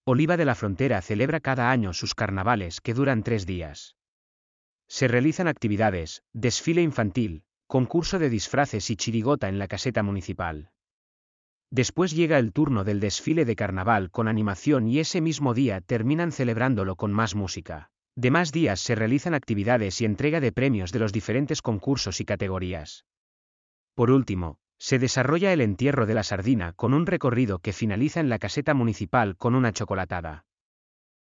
Oliva de la Frontera celebra cada año sus carnavales que duran 3 días. Se realizan actividades, desfile infantil, concurso de disfraces y chirigota en la caseta municipal. Después llega el turno del desfile de carnaval con animación y ese mismo día terminan celebrándolo con más música. Demás días se realizan actividades y entrega de premios de los diferentes concursos y categorías. Por último, se desarrolla el entierro de la sardina con un recorrido que finaliza en la caseta municipal con una chocolatada.